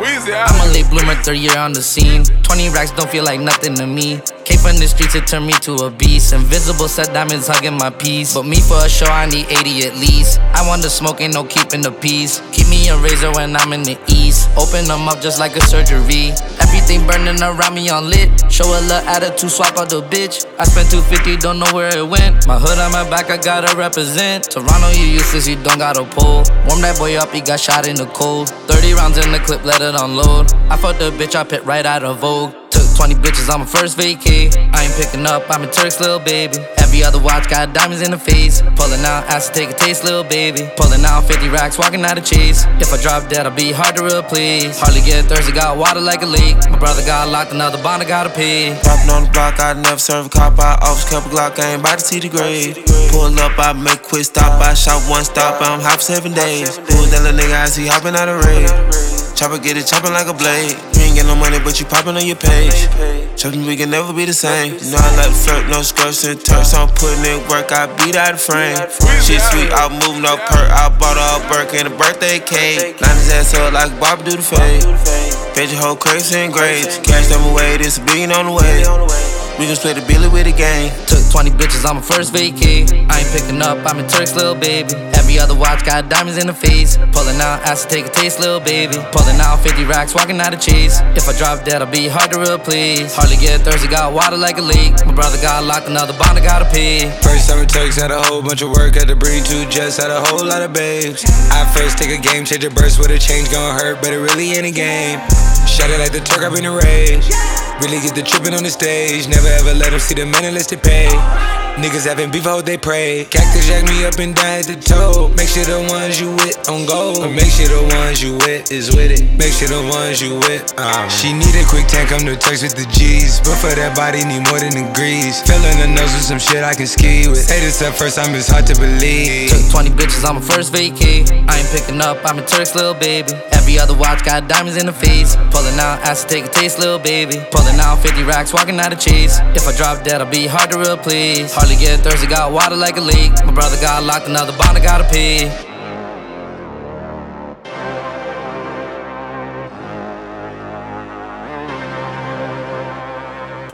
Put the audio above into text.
I'm a late bloomer, third year on the scene. 20 racks don't feel like nothing to me. Came from the streets, it turned me to a beast. Invisible set diamonds hugging my piece. But me for a show, I need 80 at least. I want the smoke, ain't no keeping the peace. Keep me a razor when I'm in the east. Open them up just like a surgery. Everything burning around me on lit. Show a little attitude, swap out the bitch. I spent 250, don't know where it went. My hood on my back, I gotta represent. Toronto, you useless, you don't got a pull. Warm that boy up, he got shot in the cold. 30 rounds in the clip, let it unload. I fucked the bitch, I pit right out of Vogue. Took 20 bitches on my first vacay. I ain't picking up, I'm a Turk's little baby. Every other watch got diamonds in the face. Pulling out, asked to take a taste, little baby. Pulling out 50 racks, walking out of chase. If I drop dead, I'll be hard to replace. Hardly get thirsty, got water like a lake. My brother got locked, another bond I gotta pay. Poppin' on the block, I never serve a cop. I always kept a Glock, I ain't about to see the grade. Pull up, I make a quick stop. I shot one stop, I'm hot for 7 days. Who's that little nigga I see hopping out of raid? Chopper get it chopping like a blade. You ain't get no money, but you popping on your page. Chopping, we can never be the same. You know I like to flirt, no skirts and turks. I'm putting in work, I beat out the frame. Shit sweet, I move no perk. I bought her a Burke and a birthday cake. Line his ass up like Bob do the fade. Fed your whole crates and grades. Cash them away, this a billion on the way. We gon' split the billy with the gang. Took 20 bitches on my first vacay. I ain't picking up, I'm a Turk's little baby. Every other watch got diamonds in the face. Pulling out, asked to take a taste, little baby. Pulling out 50 racks, walking out of chase. If I drop dead, I'll be hard to replace. Hardly get thirsty, got water like a lake. My brother got locked, another bond I gotta pay. First time in Turks, had a whole bunch of work. Had to bring 2 jets, had a whole lot of babes. I first take a game, change a burst with a change, gon' hurt, but it really ain't a game. Shut it like the Turk, I've been a rage. Really get the trippin' on the stage. Never ever let them see the men unless they pay. Niggas having beef, I hope they pray. Cactus jack me up and down at the toe. Make sure the ones you with on go. Make sure the ones you with is with it. Make sure the ones you with. She need a quick tank, come to Turks with the G's. But for that body, need more than the grease. Filling the nose with some shit I can ski with. Say this up first time, it's hard to believe. Took 20 bitches on my first vacay. I ain't picking up, I'm a Turk's little baby. Every other watch got diamonds in the face. Pulling out, asked to take a taste, little baby. Pulling out 50 racks, walking out of chase. If I drop dead, I'll be hard to replace. Hardly get thirsty, got water like a lake. My brother got locked, another bond I gotta pay.